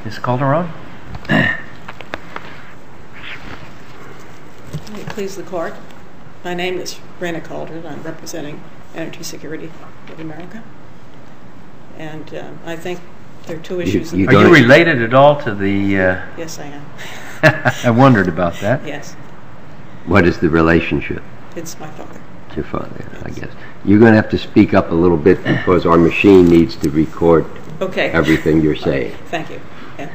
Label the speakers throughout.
Speaker 1: Ms. Calderon?
Speaker 2: May it please the Court. My name is Rena Calderon. I'm representing Energy Security of America. And I think there are two issues.
Speaker 1: Are you related at all to the...
Speaker 2: Yes, I am.
Speaker 1: I wondered about that.
Speaker 2: Yes.
Speaker 3: What is the relationship?
Speaker 2: It's my father.
Speaker 3: It's your father, yes. I guess. You're going to have to speak up a little bit because our machine needs to record everything you're saying.
Speaker 2: Thank you. Yeah.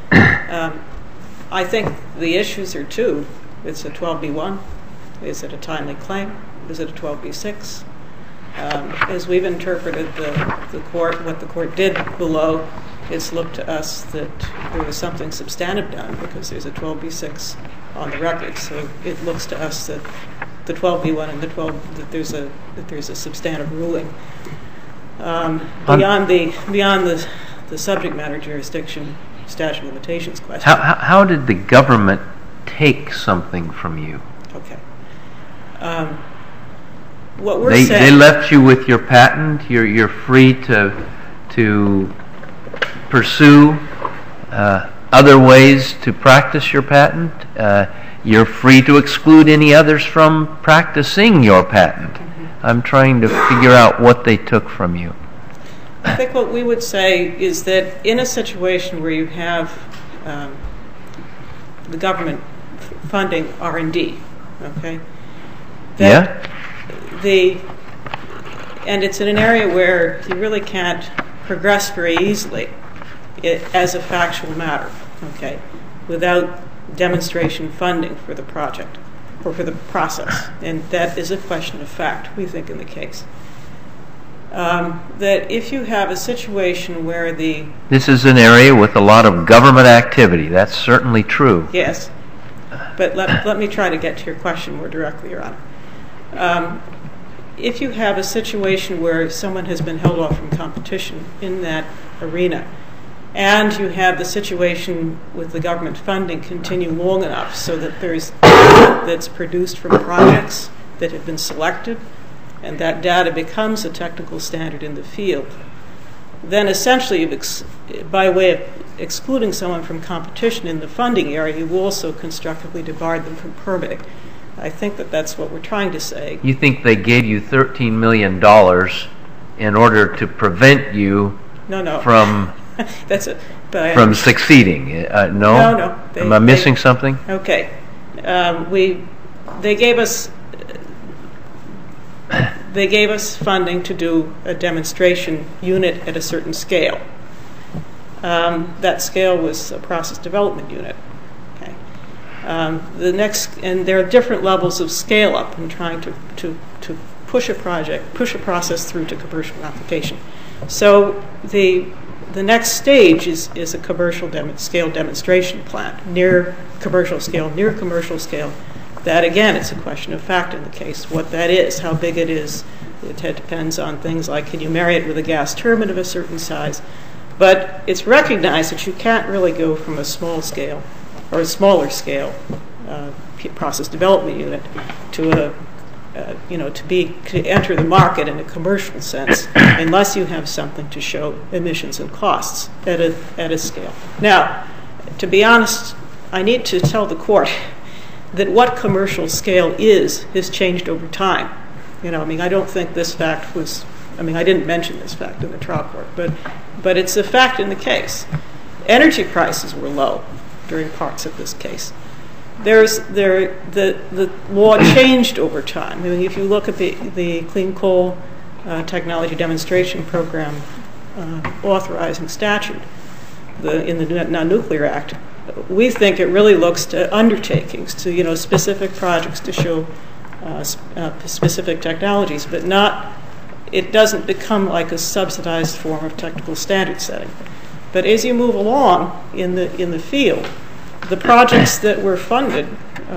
Speaker 2: I think the issues are two. It's a 12B1. Is it a timely claim? Is it a 12B6? As we've interpreted the court, what the court did below, it's looked to us that there was something substantive done because there's a 12B6 on the record. So it looks to us that the 12B1 and the 12 that there's a substantive ruling. Beyond the subject matter jurisdiction statute of limitations question.
Speaker 1: How did the government take something from you?
Speaker 2: Okay. What we're saying,
Speaker 1: they left you with your patent. You're free to pursue other ways to practice your patent. You're free to exclude any others from practicing your patent. Mm-hmm. I'm trying to figure out what they took from you.
Speaker 2: I think what we would say is that in a situation where you have the government funding R&D, okay, and it's in an area where you really can't progress very easily as a factual matter, okay, without demonstration funding for the project or for the process, and that is a question of fact, we think, in the case. That if you have a situation where this is an area with a lot of government activity, that's certainly true. Yes, but let me try to get to your question more directly, Your Honor. If you have a situation where someone has been held off from competition in that arena, and you have the situation with the government funding continue long enough so that there's data that's produced from projects that have been selected, and that data becomes a technical standard in the field, then essentially, by way of excluding someone from competition in the funding area, you also constructively debarred them from permitting. I think that's what we're trying to say. You think they gave you $13 million in order to prevent you from from succeeding? No. Am I missing something? Okay. They gave us funding to do a demonstration unit at a certain scale. That scale was a process development unit. Okay. And there are different levels of scale up in trying to push a process through to commercial application. So the next stage is a commercial scale demonstration plant near commercial scale. That, again, it's a question of fact in the case. What that is, how big it is, it depends on things like can you marry it with a gas turbine of a certain size. But it's recognized that you can't really go from a small scale or a smaller scale process development unit to to enter the market in a commercial sense unless you have something to show emissions and costs at a scale. Now, to be honest, I need to tell the court that what commercial scale has changed over time. I don't think this fact was. I didn't mention this fact in the trial court, but it's a fact in the case. Energy prices were low during parts of this case. The law changed over time. If you look at the Clean Coal Technology Demonstration Program authorizing statute in the Non-Nuclear Act, we think it really looks to undertakings, to specific projects to show specific technologies, but it doesn't become like a subsidized form of technical standard setting. But as you move along in the field, the projects that were funded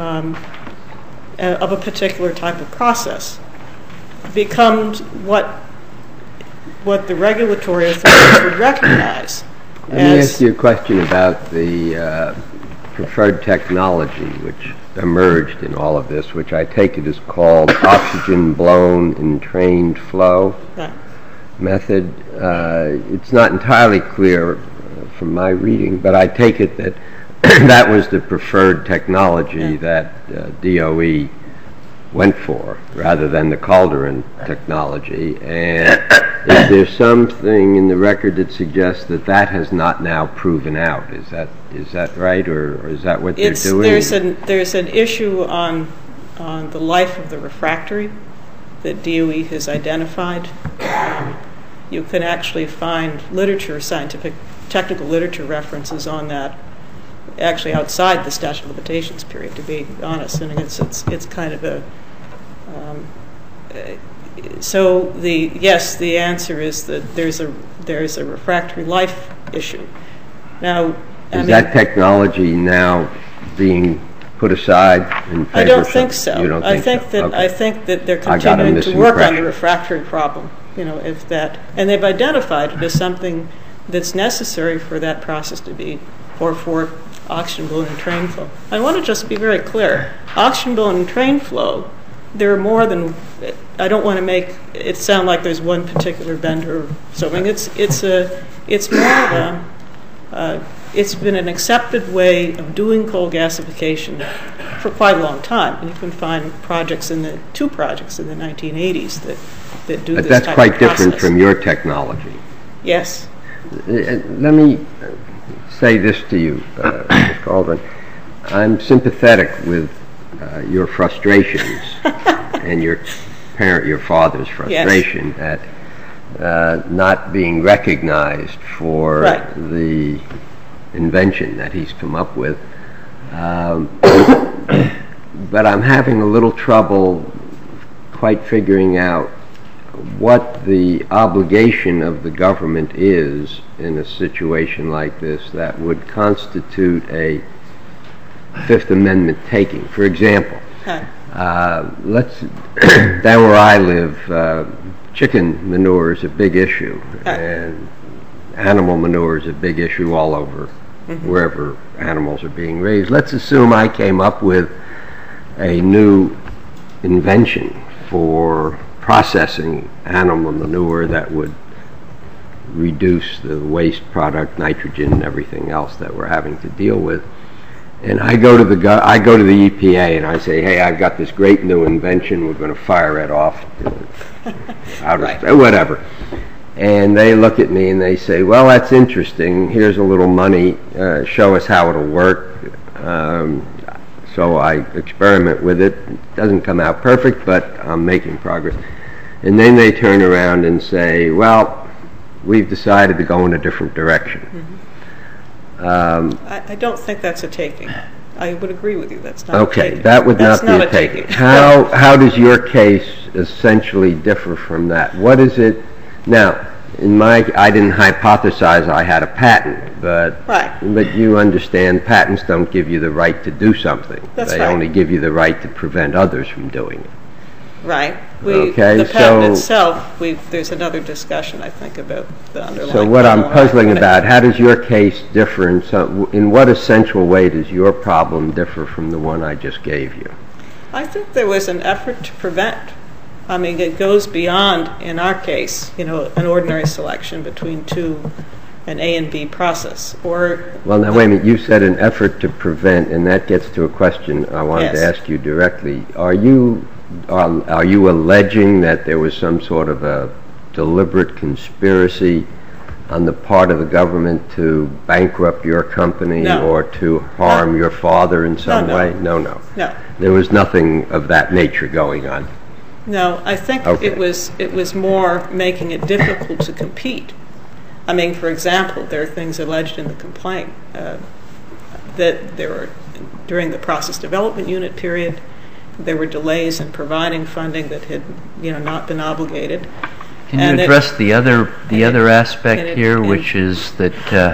Speaker 2: of a particular type of process becomes what the regulatory authorities would recognize.
Speaker 3: Let me ask you a question about the preferred technology which emerged in all of this, which I take it is called oxygen-blown entrained flow method. It's not entirely clear from my reading, but I take it that that was the preferred technology that DOE went for, rather than the Calderon technology. And is there something in the record that suggests that that has not now proven out? Is that right, or is that what they're doing?
Speaker 2: There's an issue on the life of the refractory that DOE has identified. You can actually find literature, scientific, technical literature references on that, actually outside the statute of limitations period, to be honest. And it's kind of a so the answer is that there's a refractory life issue. Now,
Speaker 3: is that technology now being put aside in favor?
Speaker 2: I don't think so.
Speaker 3: You don't think so? Okay.
Speaker 2: I think that they're continuing to work on the refractory problem. If that, and they've identified it as something that's necessary for that process to be, or for oxygen balloon and train flow. I want to just be very clear. Oxygen balloon and train flow, there are more than, I don't want to make it sound like there's one particular vendor. So I mean, it's more of a, it's been an accepted way of doing coal gasification for quite a long time. And you can find two projects in the 1980s that do this type of process.
Speaker 3: But that's quite different from your technology.
Speaker 2: Yes.
Speaker 3: Let me say this to you, Ms. Calderon. I'm sympathetic with your frustrations and your father's frustration at not being recognized for the invention that he's come up with. But I'm having a little trouble quite figuring out what the obligation of the government is in a situation like this that would constitute a Fifth Amendment taking. For example, down where I live, chicken manure is a big issue, and animal manure is a big issue all over wherever animals are being raised. Let's assume I came up with a new invention for processing animal manure that would reduce the waste product, nitrogen, and everything else that we're having to deal with. And I go to the EPA and I say, hey, I've got this great new invention. We're going to fire it off whatever. And they look at me and they say, well, that's interesting. Here's a little money. Show us how it'll work. So I experiment with it. It doesn't come out perfect, but I'm making progress. And then they turn around and say, well, we've decided to go in a different direction.
Speaker 2: I don't think that's a taking. I would agree with you. That's not a taking.
Speaker 3: Okay, that would not be a taking. How does your case essentially differ from that? What is it? Now, I didn't hypothesize I had a patent, but you understand patents don't give you the right to do something. They only give you the right to prevent others from doing it.
Speaker 2: Right. The patent itself, there's another discussion, I think, about the underlying.
Speaker 3: So what I'm puzzling about, how does your case differ? In what essential way does your problem differ from the one I just gave you?
Speaker 2: I think there was an effort to prevent. I mean, it goes beyond, in our case, an ordinary selection between an A and B process.
Speaker 3: Well, now, wait a minute. You said an effort to prevent, and that gets to a question I wanted to ask you directly. Are you alleging that there was some sort of a deliberate conspiracy on the part of the government to bankrupt your company or to harm your father in some way? No. There was nothing of that nature going on.
Speaker 2: No, I think it was more making it difficult to compete. I mean, for example, there are things alleged in the complaint that there were, during the process development unit period, there were delays in providing funding that had not been obligated.
Speaker 1: Can you address the other aspect here, which is that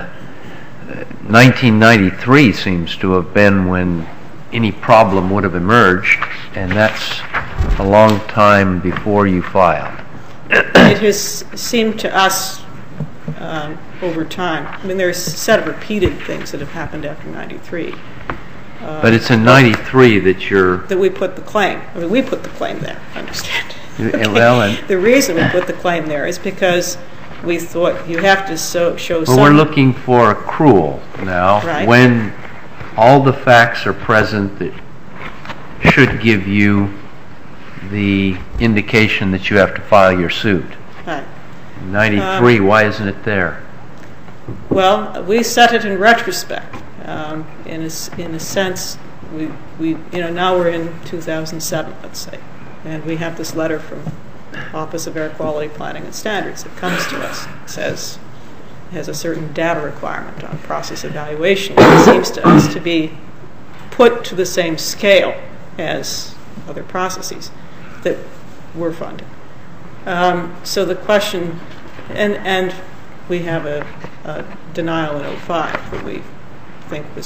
Speaker 1: 1993 seems to have been when any problem would have emerged, and that's a long time before you filed.
Speaker 2: It has seemed to us over time. I mean, there's a set of repeated things that have happened after 93.
Speaker 1: But it's in 93 that
Speaker 2: we put the claim. I mean, we put the claim there, I understand.
Speaker 1: The reason
Speaker 2: we put the claim there is because we thought you have to show some...
Speaker 1: Well, we're looking for accrual now.
Speaker 2: Right.
Speaker 1: When all the facts are present that should give you the indication that you have to file your suit.
Speaker 2: Right.
Speaker 1: 93, why isn't it there?
Speaker 2: Well, we set it in retrospect. In a sense, we now we're in 2007, let's say, and we have this letter from Office of Air Quality Planning and Standards that comes to us. It says it has a certain data requirement on process evaluation. It seems to us to be put to the same scale as other processes that were funded. So the question, and we have a denial in 05 that we think was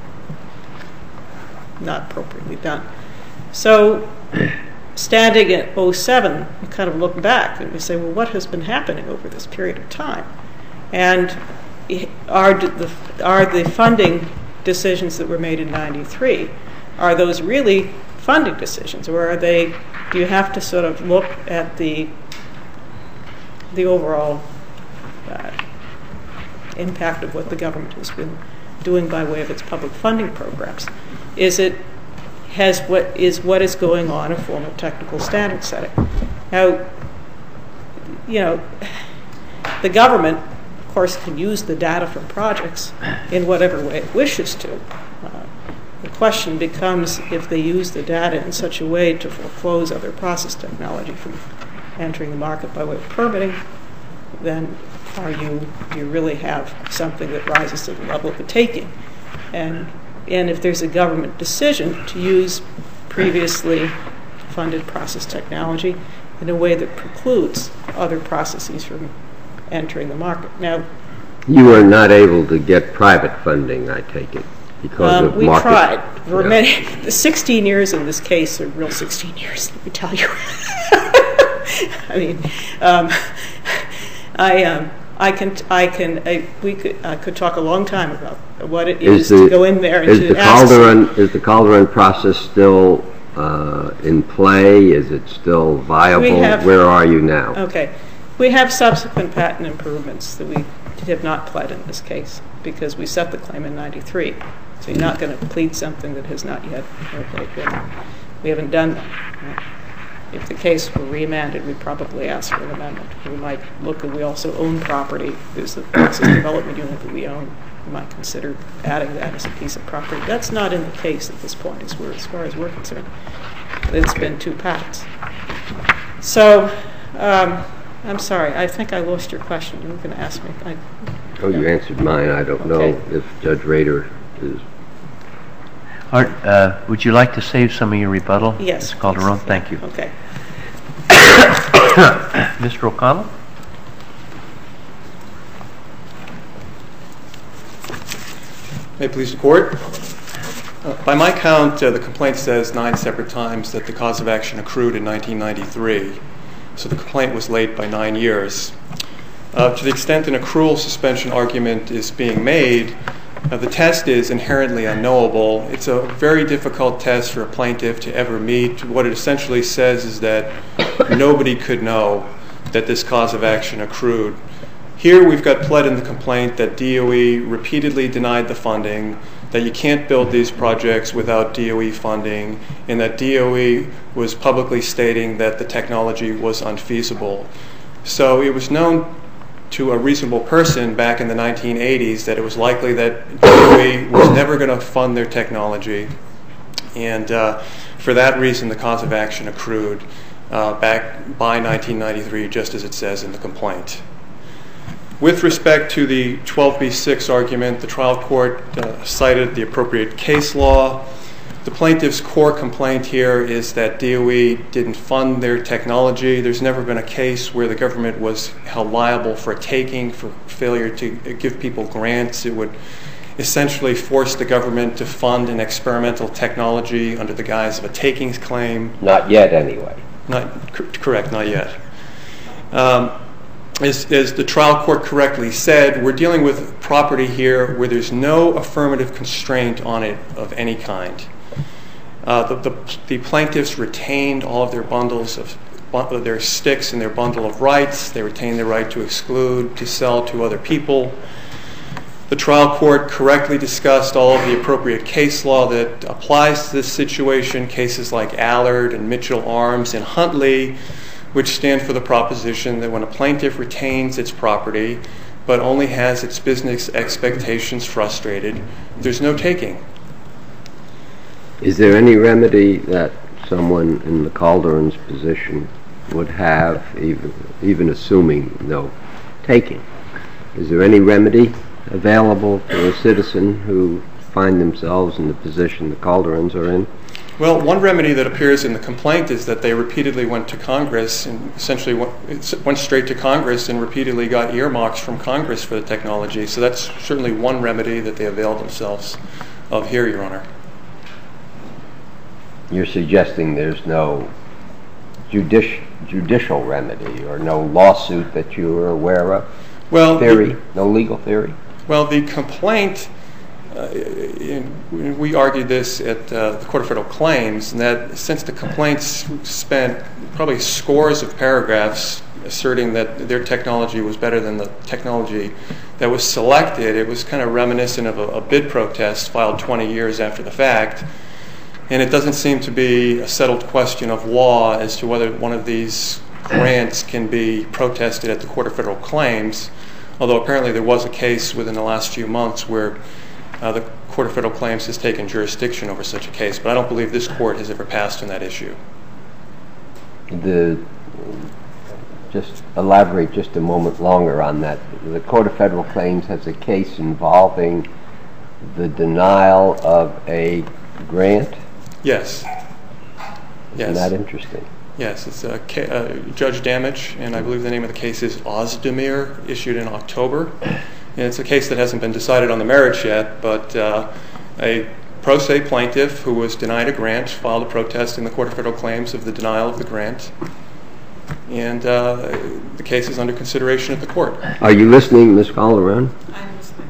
Speaker 2: not appropriately done. So standing at 07, we kind of look back and we say, well, what has been happening over this period of time? And are the funding decisions that were made in 93, are those really funding decisions, or are they, do you have to sort of look at the overall impact of what the government has been doing by way of its public funding programs? What is going on a form of technical standard setting? Now, the government, of course, can use the data from projects in whatever way it wishes to. The question becomes, if they use the data in such a way to foreclose other process technology from entering the market by way of permitting, then do you really have something that rises to the level of a taking? And if there's a government decision to use previously funded process technology in a way that precludes other processes from entering the market. Now,
Speaker 3: you were not able to get private funding, I take it, because of
Speaker 2: we
Speaker 3: market.
Speaker 2: tried. For the 16 years in this case are real 16 years, let me tell you. I mean, we could talk a long time about what it is to go in there and to ask.
Speaker 3: Is the Calderon process still in play? Is it still viable? Where are you now?
Speaker 2: Okay. We have subsequent patent improvements that we have not pled in this case because we set the claim in 93. So you're not going to plead something that has not yet. We haven't done that. If the case were remanded, we'd probably ask for an amendment. We might look at, we also own property. There's the process development unit that we own. We might consider adding that as a piece of property. That's not in the case at this point, as far as we're concerned. It's been 2 patents. So, I'm sorry. I think I lost your question. You were going to ask me.
Speaker 3: You answered mine. I don't know if Judge Rader is...
Speaker 1: Art, would you like to save some of your rebuttal?
Speaker 2: Yes.
Speaker 1: Ms. Calderon, thank you.
Speaker 2: Okay.
Speaker 1: Mr. O'Connell?
Speaker 4: May it please the Court? By my count, the complaint says 9 separate times that the cause of action accrued in 1993. So the complaint was late by 9 years. To the extent an accrual suspension argument is being made, the test is inherently unknowable. It's a very difficult test for a plaintiff to ever meet. What it essentially says is that nobody could know that this cause of action accrued. Here we've got pled in the complaint that DOE repeatedly denied the funding, that you can't build these projects without DOE funding, and that DOE was publicly stating that the technology was unfeasible. So it was known to a reasonable person back in the 1980s that it was likely that DOE was never going to fund their technology. And for that reason, the cause of action accrued back by 1993, just as it says in the complaint. With respect to the 12b-6 argument, the trial court cited the appropriate case law. The plaintiff's core complaint here is that DOE didn't fund their technology. There's never been a case where the government was held liable for taking, for failure to give people grants. It would essentially force the government to fund an experimental technology under the guise of a takings claim.
Speaker 3: Not yet, anyway.
Speaker 4: Correct, not yet. As the trial court correctly said, we're dealing with property here where there's no affirmative constraint on it of any kind. The plaintiffs retained all of their bundles of sticks in their bundle of rights. They retain the right to exclude, to sell to other people. The trial court correctly discussed all of the appropriate case law that applies to this situation, cases like Allard and Mitchell Arms and Huntley, which stand for the proposition that when a plaintiff retains its property but only has its business expectations frustrated, there's no taking.
Speaker 3: Is there any remedy that someone in the Calderon's position would have, even assuming no taking? Is there any remedy available to a citizen who find themselves in the position the Calderons are in?
Speaker 4: Well, one remedy that appears in the complaint is that they repeatedly went to Congress and essentially went straight to Congress and repeatedly got earmarks from Congress for the technology. So that's certainly one remedy that they availed themselves of here, Your Honor.
Speaker 3: You're suggesting there's no judicial remedy or no lawsuit that you are aware of?
Speaker 4: Well,
Speaker 3: no legal theory?
Speaker 4: Well, the complaint, we argued this at the Court of Federal Claims, and that since the complaints spent probably scores of paragraphs asserting that their technology was better than the technology that was selected, it was kind of reminiscent of a bid protest filed 20 years after the fact. And it doesn't seem to be a settled question of law as to whether one of these grants can be protested at the Court of Federal Claims, although apparently there was a case within the last few months where the Court of Federal Claims has taken jurisdiction over such a case, but I don't believe this court has ever passed on that issue.
Speaker 3: Just elaborate just a moment longer on that. The Court of Federal Claims has a case involving the denial of a grant?
Speaker 4: Yes.
Speaker 3: Isn't that interesting?
Speaker 4: Yes, it's Judge Damage, and I believe the name of the case is Ozdemir, issued in October. And it's a case that hasn't been decided on the merits yet, but a pro se plaintiff who was denied a grant filed a protest in the Court of Federal Claims of the denial of the grant. And the case is under consideration at the court.
Speaker 3: Are you listening, Ms. Calderon?
Speaker 2: I'm listening.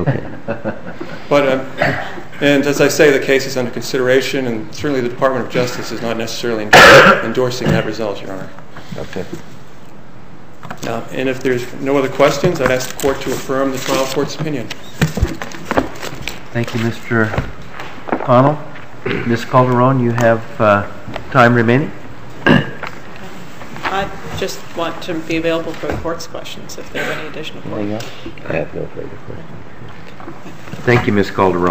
Speaker 3: Okay.
Speaker 4: And as I say, the case is under consideration, and certainly the Department of Justice is not necessarily endorsing that result, Your Honor.
Speaker 3: Okay.
Speaker 4: And if there's no other questions, I'd ask the court to affirm the trial court's opinion.
Speaker 1: Thank you, Mr. Connell. Ms. Calderon, you have time remaining.
Speaker 2: I just want to be available for the court's questions if there are any additional questions.
Speaker 3: I have no further questions.
Speaker 1: Thank you, Ms. Calderon.